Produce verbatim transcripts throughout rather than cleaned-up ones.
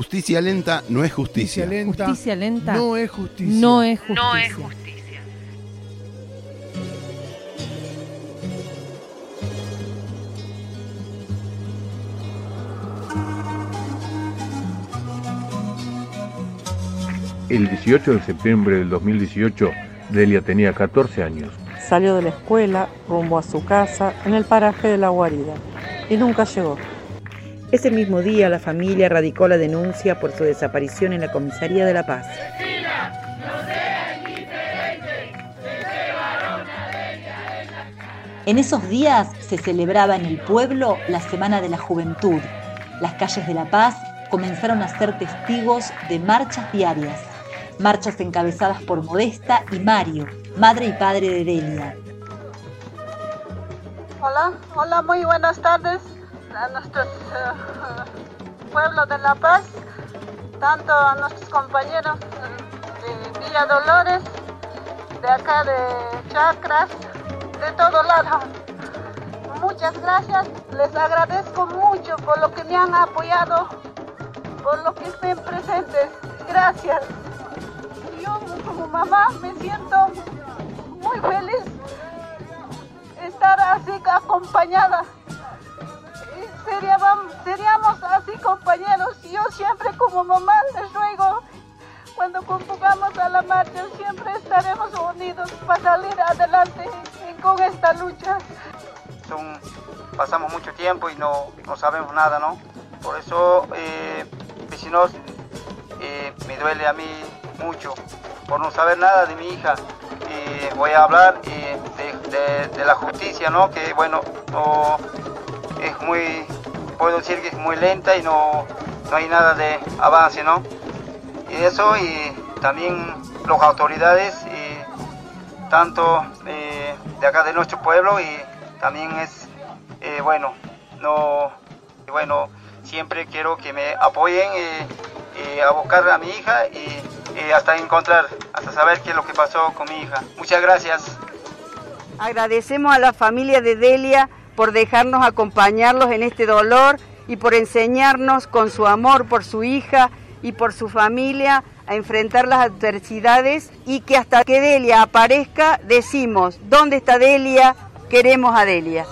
Justicia lenta no es justicia. Justicia lenta, Justicia lenta no es justicia. no es justicia. No es justicia. El dieciocho de septiembre del dos mil dieciocho, Delia tenía catorce años. Salió de la escuela rumbo a su casa en el paraje de La Guarida y nunca llegó. Ese mismo día la familia radicó la denuncia por su desaparición en la comisaría de La Paz. En esos días se celebraba en el pueblo la Semana de la Juventud. Las calles de La Paz comenzaron a ser testigos de marchas diarias. Marchas encabezadas por Modesta y Mario, madre y padre de Delia. Hola, hola, muy buenas tardes a nuestros uh, pueblos de La Paz, tanto a nuestros compañeros de Villa Dolores, de acá de Chacras, de todo lado. Muchas gracias, les agradezco mucho por lo que me han apoyado, por lo que estén presentes. Gracias. Yo como mamá me siento muy feliz estar así acompañada. Seríamos, seríamos así compañeros. Yo siempre como mamá les ruego, cuando convocamos a la marcha, siempre estaremos unidos para salir adelante con esta lucha. Son, pasamos mucho tiempo y no, no sabemos nada, ¿no? Por eso, eh, vecinos, eh, me duele a mí mucho por no saber nada de mi hija. Eh, voy a hablar eh, de, de, de la justicia, ¿no? Que bueno, no, es muy, puedo decir que es muy lenta y no, no hay nada de avance, ¿no? Y eso, y también las autoridades, eh, tanto eh, de acá de nuestro pueblo, y también es, eh, bueno, no, bueno, siempre quiero que me apoyen eh, eh, a buscar a mi hija y eh, hasta encontrar, hasta saber qué es lo que pasó con mi hija. Muchas gracias. Agradecemos a la familia de Delia por dejarnos acompañarlos en este dolor y por enseñarnos con su amor por su hija y por su familia a enfrentar las adversidades, y que hasta que Delia aparezca decimos: ¿dónde está Delia? Queremos a Delia.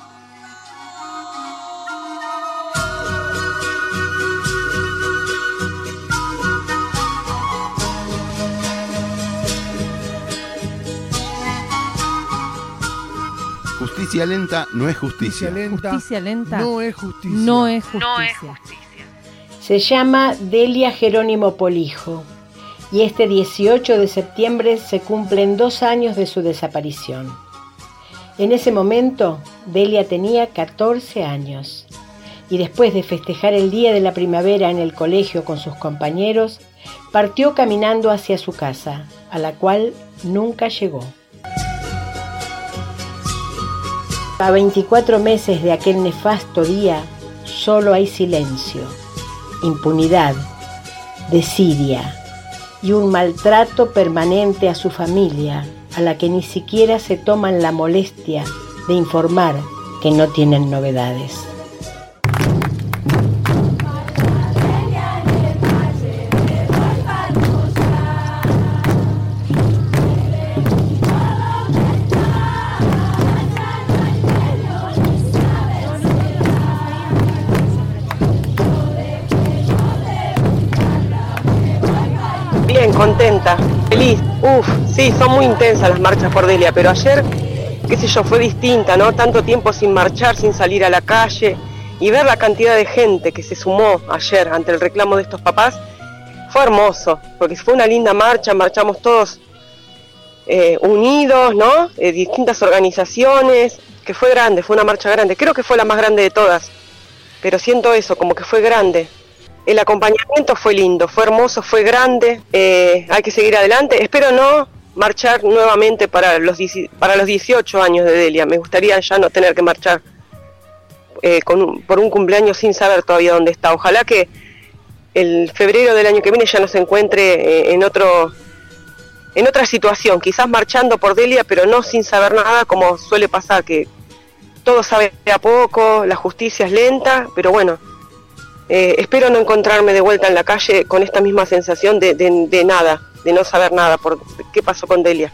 Justicia lenta no es justicia. Justicia lenta, Justicia lenta no es justicia. no es justicia. No es justicia. Se llama Delia Jerónimo Polijo y este dieciocho de septiembre se cumplen dos años de su desaparición. En ese momento, Delia tenía catorce años y después de festejar el Día de la Primavera en el colegio con sus compañeros, partió caminando hacia su casa, a la cual nunca llegó. A veinticuatro meses de aquel nefasto día, solo hay silencio, impunidad, desidia y un maltrato permanente a su familia, a la que ni siquiera se toman la molestia de informar que no tienen novedades. Bien, contenta, feliz. Uf, sí, son muy intensas las marchas por Delia, pero ayer, qué sé yo, fue distinta, ¿no? Tanto tiempo sin marchar, sin salir a la calle, y ver la cantidad de gente que se sumó ayer ante el reclamo de estos papás, fue hermoso, porque fue una linda marcha, marchamos todos eh, unidos, ¿no? Eh, distintas organizaciones, que fue grande, fue una marcha grande, creo que fue la más grande de todas, pero siento eso, como que fue grande. El acompañamiento fue lindo, fue hermoso, fue grande, eh, hay que seguir adelante. Espero no marchar nuevamente para los, para los dieciocho años de Delia. Me gustaría ya no tener que marchar eh, con un, por un cumpleaños sin saber todavía dónde está. Ojalá que el febrero del año que viene ya no se encuentre eh, en, otro, en otra situación, quizás marchando por Delia, pero no sin saber nada, como suele pasar, que todo sabe a poco, la justicia es lenta, pero bueno, Eh, espero no encontrarme de vuelta en la calle con esta misma sensación de, de, de nada, de no saber nada por qué pasó con Delia.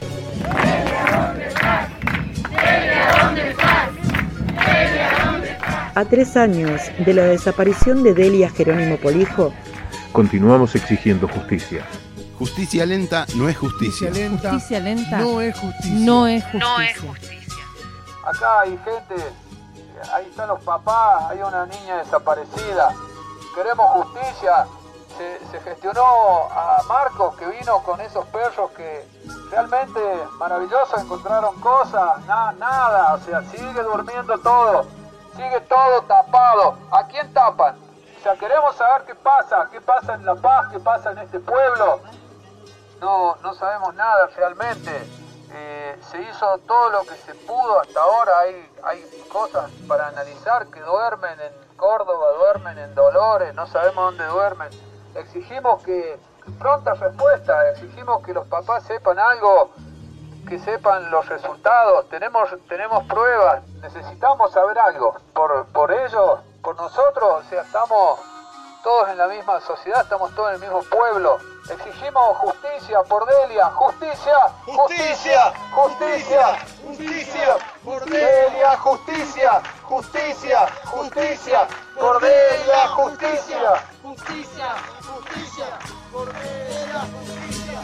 A tres años de la desaparición de Delia Jerónimo Polijo, continuamos exigiendo justicia. Justicia lenta no es justicia. Justicia lenta, Justicia lenta no es justicia. No es justicia. No es justicia. Acá hay gente, ahí están los papás, hay una niña desaparecida. Queremos justicia. Se, se gestionó a Marcos, que vino con esos perros que realmente maravillosos, encontraron cosas, na, nada, o sea, sigue durmiendo todo, sigue todo tapado. ¿A quién tapan? O sea, queremos saber qué pasa, qué pasa en La Paz, qué pasa en este pueblo. No, no sabemos nada realmente. Eh, se hizo todo lo que se pudo hasta ahora. Hay, hay cosas para analizar que duermen en Córdoba, duermen en Dolores, no sabemos dónde duermen. Exigimos que pronta respuesta, exigimos que los papás sepan algo, que sepan los resultados. Tenemos, tenemos pruebas, necesitamos saber algo. Por, por ellos, por nosotros, o sea, estamos todos en la misma sociedad, estamos todos en el mismo pueblo. Exigimos justicia por Delia, justicia, justicia, justicia, justicia, por Delia, justicia, justicia, justicia, por Delia, justicia, justicia, justicia, por Delia, justicia.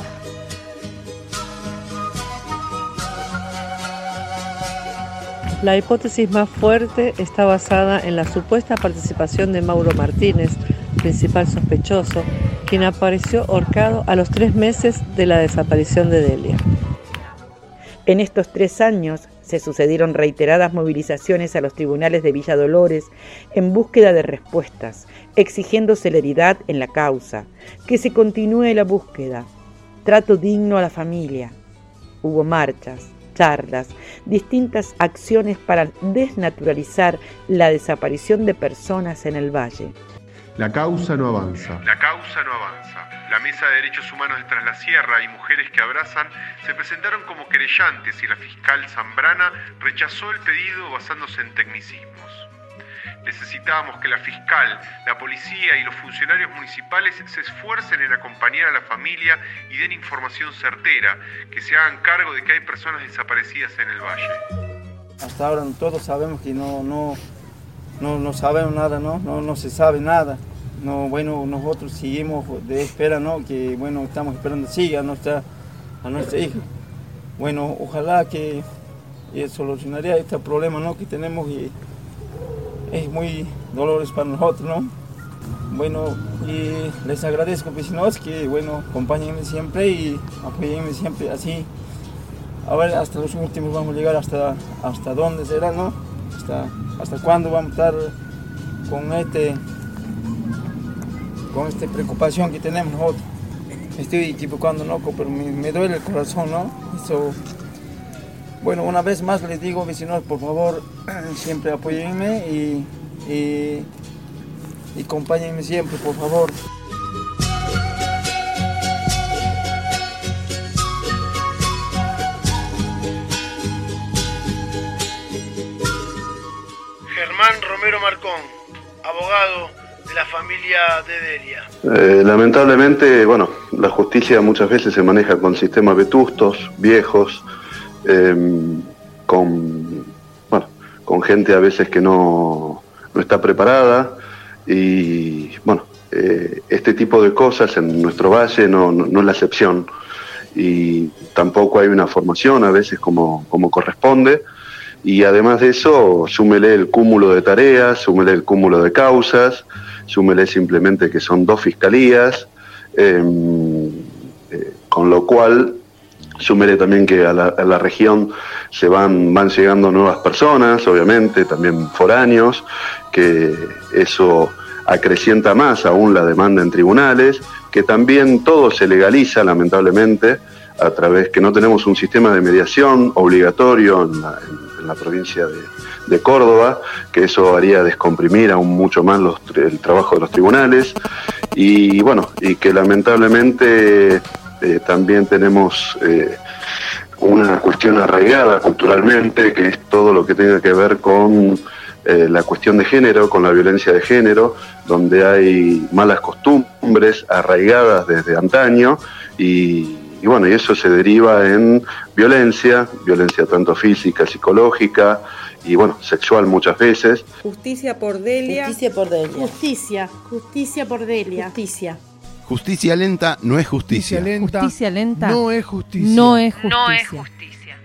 La hipótesis más fuerte está basada en la supuesta participación de Mauro Martínez, principal sospechoso, quien apareció ahorcado a los tres meses de la desaparición de Delia. En estos tres años se sucedieron reiteradas movilizaciones a los tribunales de Villa Dolores en búsqueda de respuestas, exigiendo celeridad en la causa, que se continúe la búsqueda, trato digno a la familia. Hubo marchas, charlas, distintas acciones para desnaturalizar la desaparición de personas en el valle. La causa no avanza. La causa no avanza. La Mesa de Derechos Humanos de Tras la Sierra y Mujeres que Abrazan se presentaron como querellantes y la fiscal Zambrana rechazó el pedido basándose en tecnicismos. Necesitamos que la fiscal, la policía y los funcionarios municipales se esfuercen en acompañar a la familia y den información certera, que se hagan cargo de que hay personas desaparecidas en el valle. Hasta ahora todos sabemos que no, no, no, no sabemos nada, ¿no? No, no se sabe nada. No, bueno, nosotros seguimos de espera, ¿no? Que bueno, estamos esperando siga a nuestra, a nuestra hija. Bueno, ojalá que eh, solucionaría este problema, ¿no? Que tenemos y es muy doloroso para nosotros, ¿no? Bueno, y les agradezco, vecinos, que bueno, acompáñenme siempre y apóyenme siempre así. A ver, hasta los últimos vamos a llegar, hasta, hasta dónde será, ¿no? Hasta, hasta cuándo vamos a estar con este, con esta preocupación que tenemos nosotros. Me estoy equivocando, ¿no? Pero me, me duele el corazón, ¿no? Eso. Bueno, una vez más les digo, vecinos, por favor, siempre apóyenme y, y, y acompáñenme siempre, por favor. Germán Romero Marcón, abogado de la familia de Delia. Eh, lamentablemente, bueno, la justicia muchas veces se maneja con sistemas vetustos, viejos, Eh, con, bueno, con gente a veces que no, no está preparada y bueno, eh, este tipo de cosas en nuestro valle no, no, no es la excepción y tampoco hay una formación a veces como, como corresponde y además de eso súmele el cúmulo de tareas, súmele el cúmulo de causas, súmele simplemente que son dos fiscalías, eh, eh, con lo cual súmele también que a la, a la región se van, van llegando nuevas personas, obviamente, también foráneos, que eso acrecienta más aún la demanda en tribunales, que también todo se legaliza, lamentablemente, a través que no tenemos un sistema de mediación obligatorio en la, en, en la provincia de, de Córdoba, que eso haría descomprimir aún mucho más los, el trabajo de los tribunales, y bueno, y que lamentablemente Eh, también tenemos eh, una cuestión arraigada culturalmente, que es todo lo que tenga que ver con eh, la cuestión de género, con la violencia de género, donde hay malas costumbres arraigadas desde antaño y, y bueno, y eso se deriva en violencia, violencia tanto física, psicológica y bueno, sexual muchas veces. Justicia por Delia. Justicia por Delia. Justicia, justicia por Delia. Justicia. Justicia lenta no es justicia. Justicia lenta, justicia lenta no es justicia. No es justicia. No es justicia.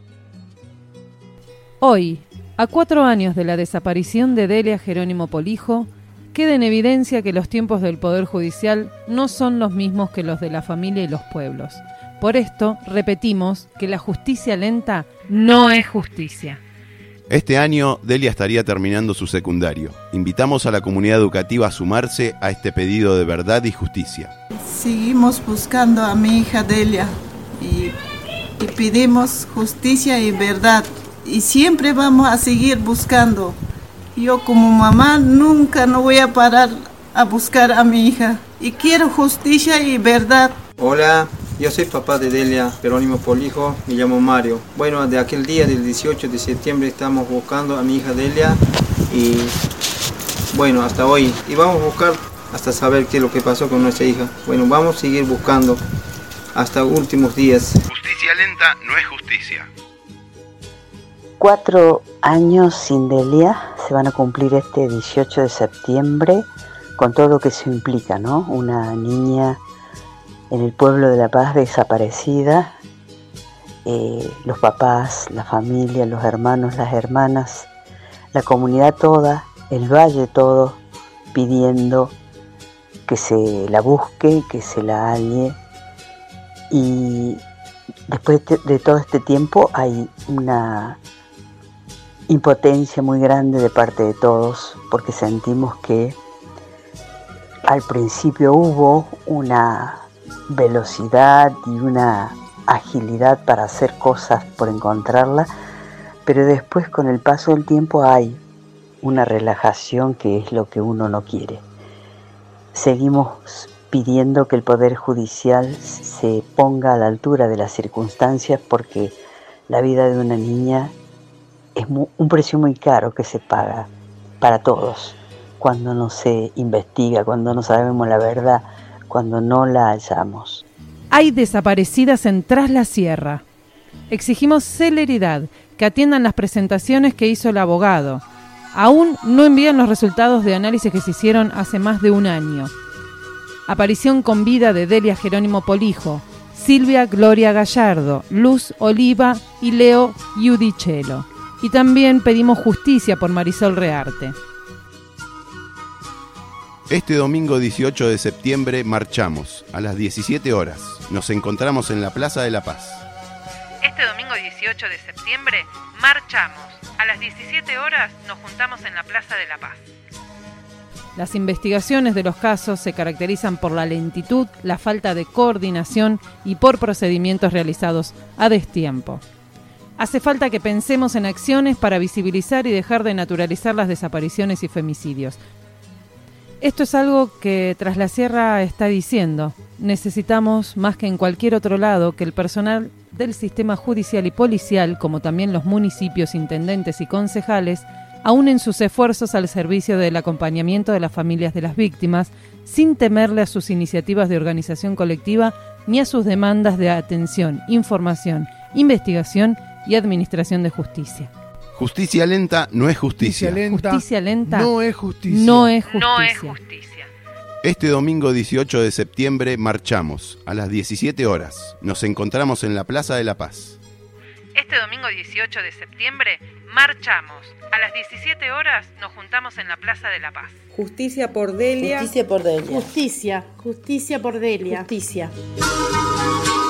Hoy, a cuatro años de la desaparición de Delia Jerónimo Polijo, queda en evidencia que los tiempos del Poder Judicial no son los mismos que los de la familia y los pueblos. Por esto, repetimos que la justicia lenta no es justicia. Este año, Delia estaría terminando su secundario. Invitamos a la comunidad educativa a sumarse a este pedido de verdad y justicia. Seguimos buscando a mi hija Delia y, y pedimos justicia y verdad. Y siempre vamos a seguir buscando. Yo como mamá nunca no voy a parar a buscar a mi hija. Y quiero justicia y verdad. Hola, yo soy papá de Delia Jerónimo Polijo, me llamo Mario. Bueno, de aquel día del dieciocho de septiembre estamos buscando a mi hija Delia y bueno, hasta hoy. Y vamos a buscar hasta saber qué es lo que pasó con nuestra hija. Bueno, vamos a seguir buscando hasta últimos días. Justicia lenta no es justicia. Cuatro años sin Delia se van a cumplir este dieciocho de septiembre con todo lo que eso implica, ¿no? Una niña en el pueblo de La Paz desaparecida, eh, los papás, la familia, los hermanos, las hermanas, la comunidad toda, el valle todo, pidiendo que se la busque, que se la halle. Y después de, de todo este tiempo hay una impotencia muy grande de parte de todos, porque sentimos que al principio hubo una velocidad y una agilidad para hacer cosas por encontrarla, pero después con el paso del tiempo hay una relajación que es lo que uno no quiere. Seguimos pidiendo que el Poder Judicial se ponga a la altura de las circunstancias porque la vida de una niña es un precio muy caro que se paga para todos cuando no se investiga, cuando no sabemos la verdad, cuando no la hallamos. Hay desaparecidas en Tras la Sierra. Exigimos celeridad, que atiendan las presentaciones que hizo el abogado. Aún no envían los resultados de análisis que se hicieron hace más de un año. Aparición con vida de Delia Jerónimo Polijo, Silvia Gloria Gallardo, Luz Oliva y Leo Giudicello. Y también pedimos justicia por Marisol Rearte. Este domingo dieciocho de septiembre marchamos a las diecisiete horas. Nos encontramos en la Plaza de la Paz. Este domingo dieciocho de septiembre marchamos. A las diecisiete horas nos juntamos en la Plaza de la Paz. Las investigaciones de los casos se caracterizan por la lentitud, la falta de coordinación y por procedimientos realizados a destiempo. Hace falta que pensemos en acciones para visibilizar y dejar de naturalizar las desapariciones y femicidios. Esto es algo que Tras la Sierra está diciendo. Necesitamos, más que en cualquier otro lado, que el personal del sistema judicial y policial, como también los municipios, intendentes y concejales, aúnen sus esfuerzos al servicio del acompañamiento de las familias de las víctimas, sin temerle a sus iniciativas de organización colectiva ni a sus demandas de atención, información, investigación y administración de justicia. Justicia lenta no es justicia. Justicia lenta, justicia lenta no es justicia. No es justicia. No es justicia. Este domingo dieciocho de septiembre marchamos a las diecisiete horas. Nos encontramos en la Plaza de la Paz. Este domingo dieciocho de septiembre marchamos. A las diecisiete horas nos juntamos en la Plaza de la Paz. Justicia por Delia. Justicia por Delia. Justicia, justicia por Delia. Justicia.